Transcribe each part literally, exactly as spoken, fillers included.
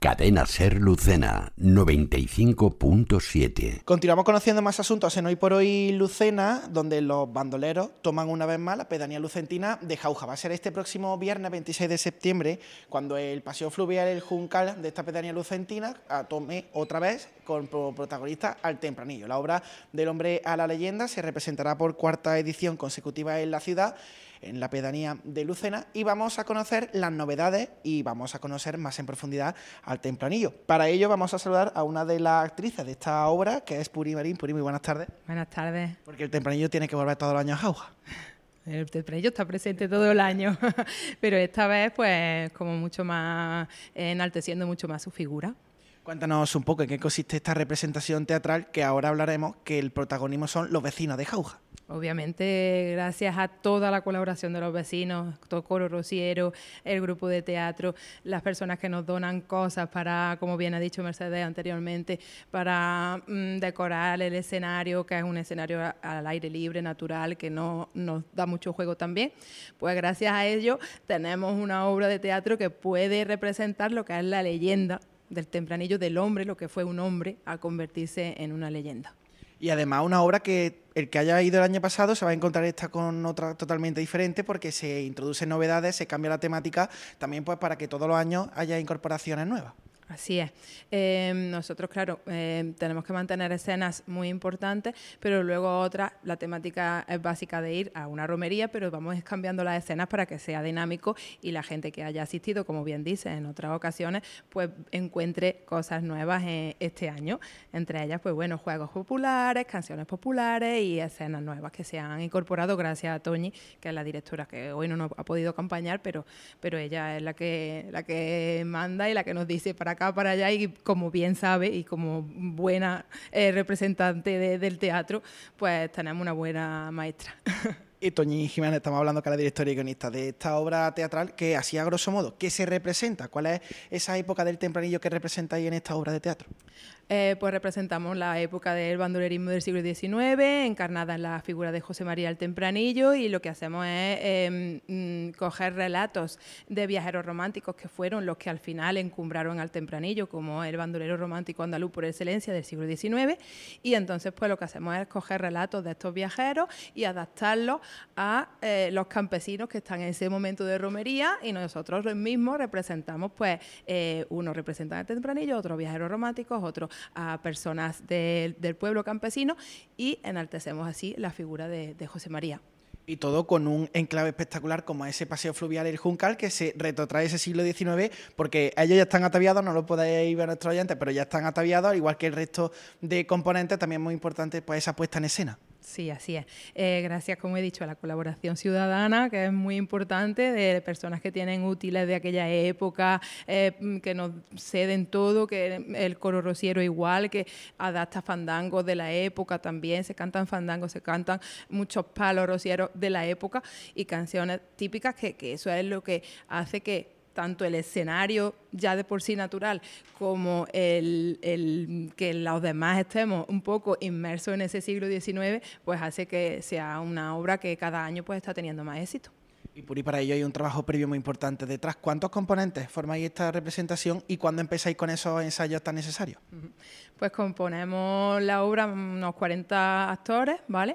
Cadena Ser Lucena, noventa y cinco punto siete. Continuamos conociendo más asuntos en Hoy por Hoy Lucena, donde los bandoleros toman una vez más la pedanía lucentina de Jauja. Va a ser este próximo viernes veintiséis de septiembre, cuando el paseo fluvial El Juncal de esta pedanía lucentina tome otra vez con protagonista al Tempranillo. La obra del hombre a la leyenda se representará por cuarta edición consecutiva en la ciudad, en la pedanía de Lucena, y vamos a conocer las novedades y vamos a conocer más en profundidad al Tempranillo. Para ello vamos a saludar a una de las actrices de esta obra, que es Puri Marín. Puri, muy buenas tardes. Buenas tardes. Porque el Tempranillo tiene que volver todos los años a Jauja. El Tempranillo está presente todo el año, pero esta vez pues como mucho más, enalteciendo mucho más su figura. Cuéntanos un poco en qué consiste esta representación teatral, que ahora hablaremos, que el protagonismo son los vecinos de Jauja. Obviamente, gracias a toda la colaboración de los vecinos, todo Coro Rociero, el grupo de teatro, las personas que nos donan cosas para, como bien ha dicho Mercedes anteriormente, para mmm, decorar el escenario, que es un escenario al aire libre, natural, que no nos da mucho juego también. Pues gracias a ello tenemos una obra de teatro que puede representar lo que es la leyenda del Tempranillo, del hombre, lo que fue un hombre, a convertirse en una leyenda. Y además una obra que el que haya ido el año pasado se va a encontrar esta con otra totalmente diferente, porque se introducen novedades, se cambia la temática, también pues para que todos los años haya incorporaciones nuevas. Así es. Eh, nosotros, claro, eh, tenemos que mantener escenas muy importantes, pero luego otra, la temática es básica de ir a una romería, pero vamos cambiando las escenas para que sea dinámico y la gente que haya asistido, como bien dice, en otras ocasiones, pues encuentre cosas nuevas en este año. Entre ellas, pues bueno, juegos populares, canciones populares y escenas nuevas que se han incorporado gracias a Toñi, que es la directora, que hoy no nos ha podido acompañar, pero, pero ella es la que, la que manda y la que nos dice para acá, para allá, y como bien sabe y como buena eh, representante de, del teatro, pues tenemos una buena maestra. Y Toñi Jiménez, estamos hablando, que es la directora y guionista de esta obra teatral, que así a grosso modo, ¿qué se representa? ¿Cuál es esa época del Tempranillo que representáis en esta obra de teatro? Eh, pues representamos la época del bandolerismo del siglo diecinueve, encarnada en la figura de José María el Tempranillo, y lo que hacemos es eh, mm, coger relatos de viajeros románticos que fueron los que al final encumbraron al Tempranillo como el bandolero romántico andaluz por excelencia del siglo diecinueve, y entonces pues lo que hacemos es coger relatos de estos viajeros y adaptarlos a eh, los campesinos que están en ese momento de romería, y nosotros los mismos representamos, pues eh, unos representan al Tempranillo, otros viajeros románticos, otros a personas de, del pueblo campesino, y enaltecemos así la figura de, de José María. Y todo con un enclave espectacular como ese paseo fluvial El Juncal, que se retrotrae ese siglo diecinueve, porque ellos ya están ataviados, no lo podéis ver nuestros oyentes, pero ya están ataviados, igual que el resto de componentes. También muy importante pues esa puesta en escena. Sí, así es. Eh, gracias, como he dicho, a la colaboración ciudadana, que es muy importante, de personas que tienen útiles de aquella época, eh, que nos ceden todo, que el coro rociero igual, que adapta fandangos de la época también, se cantan fandangos, se cantan muchos palos rocieros de la época y canciones típicas, que, que eso es lo que hace que tanto el escenario ya de por sí natural como el, el que los demás estemos un poco inmersos en ese siglo diecinueve, pues hace que sea una obra que cada año pues está teniendo más éxito. Y por y para ello hay un trabajo previo muy importante detrás. ¿Cuántos componentes formáis esta representación y cuándo empezáis con esos ensayos tan necesarios? Pues componemos la obra unos cuarenta actores, ¿vale?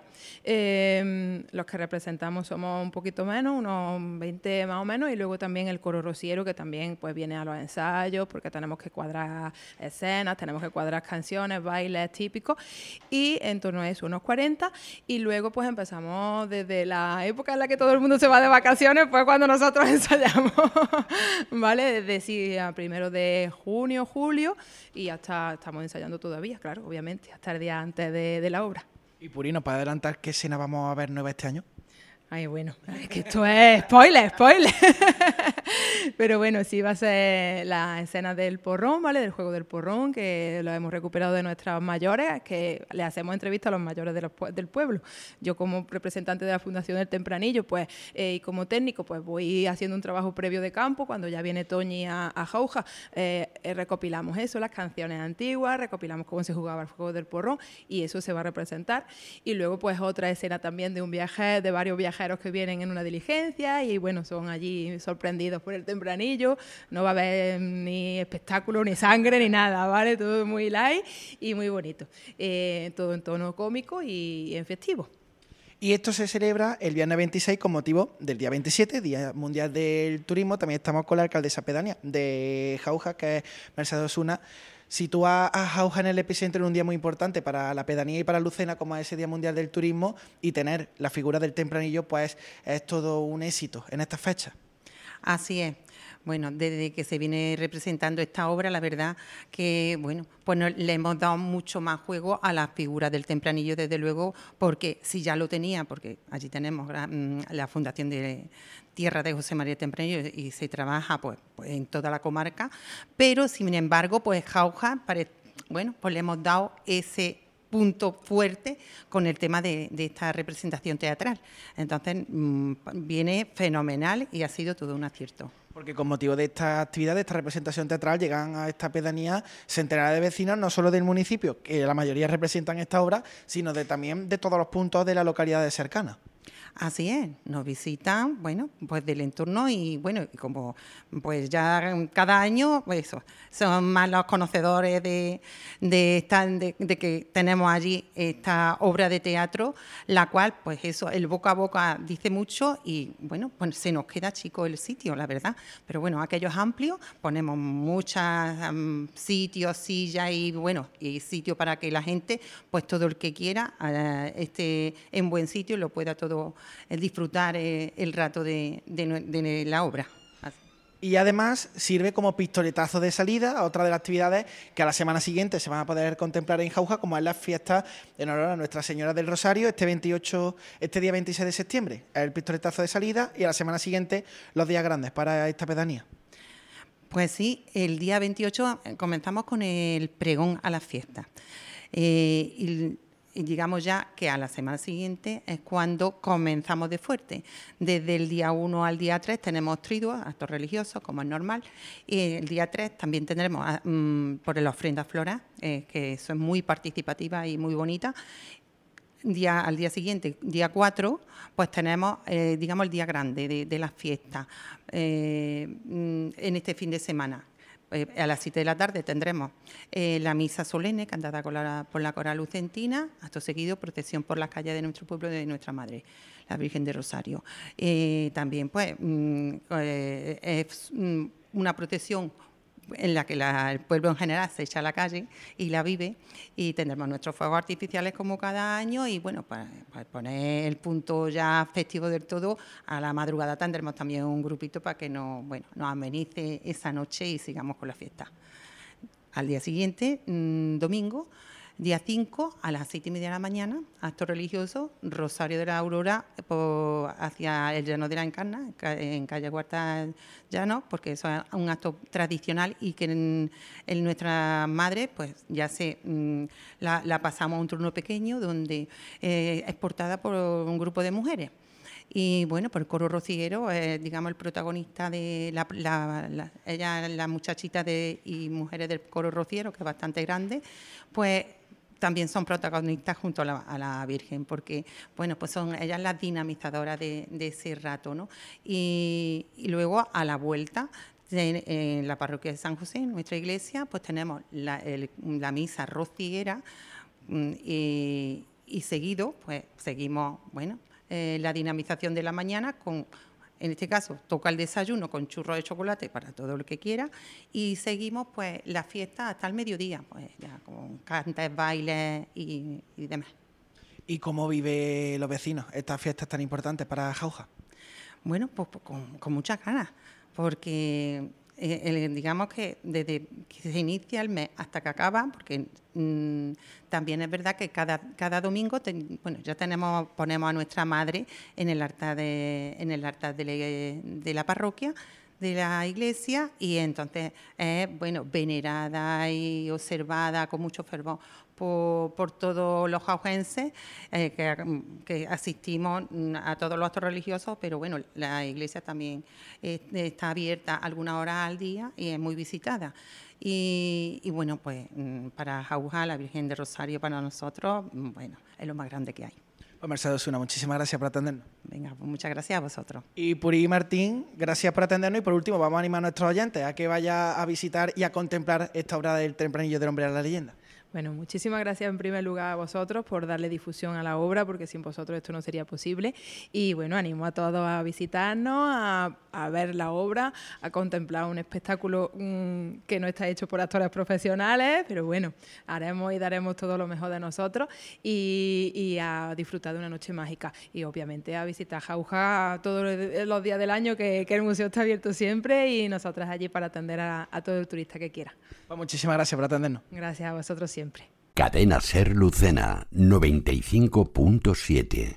Eh, los que representamos somos un poquito menos, unos veinte más o menos, y luego también el coro rociero, que también pues viene a los ensayos, porque tenemos que cuadrar escenas, tenemos que cuadrar canciones, bailes típicos, y en torno a eso unos cuarenta, y luego pues empezamos desde la época en la que todo el mundo se va de vacaciones, pues cuando nosotros ensayamos, ¿vale? Desde sí, a primero de junio, julio, y hasta estamos ensayando todavía, claro, obviamente, hasta el día antes de, de la obra. Y Purino, ¿para adelantar qué escena vamos a ver nueva este año? Ay, bueno, es que esto es spoiler, spoiler. Pero bueno, sí va a ser la escena del porrón, ¿vale? Del juego del porrón, que lo hemos recuperado de nuestras mayores, que le hacemos entrevista a los mayores de los, del pueblo. Yo como representante de la Fundación del Tempranillo, pues, eh, y como técnico, pues voy haciendo un trabajo previo de campo. Cuando ya viene Toñi a, a Jauja, eh, eh, recopilamos eso, las canciones antiguas, recopilamos cómo se jugaba el juego del porrón, y eso se va a representar. Y luego, pues, otra escena también de un viaje, de varios viajeros que vienen en una diligencia, y bueno, son allí sorprendidos unidos por el tempranillo, no va a haber ni espectáculo, ni sangre, ni nada, ¿vale? Todo muy light y muy bonito. Eh, todo en tono cómico y, y en festivo. Y esto se celebra el viernes veintiséis con motivo del día veintisiete, Día Mundial del Turismo. También estamos con la alcaldesa pedánea de Jauja, que es Mercedes Osuna. Sitúa a Jauja en el epicentro en un día muy importante para la pedanía y para Lucena, como es ese Día Mundial del Turismo, y tener la figura del tempranillo pues es todo un éxito en estas fechas. Así es. Bueno, desde que se viene representando esta obra, la verdad que, bueno, pues no, le hemos dado mucho más juego a la figura del tempranillo, desde luego, porque si ya lo tenía, porque allí tenemos la Fundación de Tierra de José María Tempranillo y se trabaja pues, pues en toda la comarca, pero sin embargo, pues Jauja, bueno, pues le hemos dado ese punto fuerte con el tema de, de esta representación teatral. Entonces, mmm, viene fenomenal y ha sido todo un acierto. Porque con motivo de esta actividad, de esta representación teatral, llegan a esta pedanía centenares de vecinos, no solo del municipio, que la mayoría representan esta obra, sino de, también de todos los puntos de la localidad cercana. Así es, nos visitan, bueno, pues del entorno y bueno, y como pues ya cada año, pues eso, son más los conocedores de, de, esta, de, de que tenemos allí esta obra de teatro, la cual, pues eso, el boca a boca dice mucho y bueno, pues se nos queda chico el sitio, la verdad, pero bueno, aquello es amplio, ponemos muchos um, sitios, sillas y bueno, y sitio para que la gente, pues todo el que quiera, uh, esté en buen sitio y lo pueda todo el disfrutar eh, el rato de, de, de la obra. Y además sirve como pistoletazo de salida a otra de las actividades que a la semana siguiente se van a poder contemplar en Jauja, como es las fiestas en honor a Nuestra Señora del Rosario, este veintiocho, este día veintiséis de septiembre, es el pistoletazo de salida, y a la semana siguiente los días grandes para esta pedanía. Pues sí, el día veintiocho comenzamos con el pregón a las fiestas. Eh, y, Y digamos ya que a la semana siguiente es cuando comenzamos de fuerte. Desde el día uno al día tres tenemos triduos, actos religiosos, como es normal. Y el día tres también tendremos um, por la ofrenda floral, eh, que eso es muy participativa y muy bonita. Día, al día siguiente, día cuatro, pues tenemos, eh, digamos, el día grande de, de las fiestas eh, en este fin de semana. Eh, a las siete de la tarde tendremos eh, la misa solemne cantada con la, por la coral lucentina, acto seguido procesión por las calles de nuestro pueblo de nuestra madre, la Virgen de Rosario. Eh, también pues mm, eh, es mm, una procesión en la que la, el pueblo en general se echa a la calle y la vive, y tendremos nuestros fuegos artificiales como cada año y bueno, para, para poner el punto ya festivo del todo, a la madrugada tendremos también un grupito para que nos, bueno, nos amenice esa noche y sigamos con la fiesta. Al día siguiente, mmm, domingo, día cinco, a las siete y media de la mañana, acto religioso, Rosario de la Aurora por, hacia el Llano de la Encarna, en calle Huerta Llano, porque eso es un acto tradicional y que en, en nuestra madre pues ya se mmm, la, la pasamos a un turno pequeño donde eh, es portada por un grupo de mujeres. Y bueno, pues el coro rociero es, digamos, el protagonista de la, la, la, ella, la muchachita de, y mujeres del coro rociero, que es bastante grande, pues también son protagonistas junto a la, a la Virgen, porque bueno, pues son ellas las dinamizadoras de, de ese rato, ¿no? Y, y luego a la vuelta, en, en la parroquia de San José, en nuestra iglesia, pues tenemos la, el, la misa rociera y, y seguido, pues seguimos, bueno, eh, la dinamización de la mañana con... En este caso, toca el desayuno con churros de chocolate para todo el que quiera y seguimos pues la fiesta hasta el mediodía, pues ya con cantes, bailes y, y demás. ¿Y cómo viven los vecinos estas fiestas tan importantes para Jauja? Bueno, pues, pues con, con muchas ganas, porque eh, el, digamos que desde que se inicia el mes hasta que acaba, porque mmm, también es verdad que cada, cada domingo ten, bueno, ya tenemos ponemos a nuestra madre en el altar de, en el altar de, la, de la parroquia, de la iglesia, y entonces es bueno, venerada y observada con mucho fervor por, por todos los jaujenses eh, que, que asistimos a todos los actos religiosos, pero bueno, la iglesia también eh, está abierta algunas horas al día y es muy visitada. Y, y bueno, pues para Jauja, la Virgen de Rosario para nosotros, bueno, es lo más grande que hay. Pues Mercedes Osuna, muchísimas gracias por atendernos. Venga, pues muchas gracias a vosotros. Y Puri Martín, gracias por atendernos. Y por último, vamos a animar a nuestros oyentes a que vaya a visitar y a contemplar esta obra del Tempranillo del Hombre a la Leyenda. Bueno, muchísimas gracias en primer lugar a vosotros por darle difusión a la obra, porque sin vosotros esto no sería posible. Y bueno, animo a todos a visitarnos, a, a ver la obra, a contemplar un espectáculo mmm, que no está hecho por actores profesionales, pero bueno, haremos y daremos todo lo mejor de nosotros y, y a disfrutar de una noche mágica. Y obviamente a visitar Jauja todos los días del año, que, que el museo está abierto siempre y nosotras allí para atender a, a todo el turista que quiera. Pues muchísimas gracias por atendernos. Gracias a vosotros siempre. Cadena Ser Lucena noventa y cinco punto siete.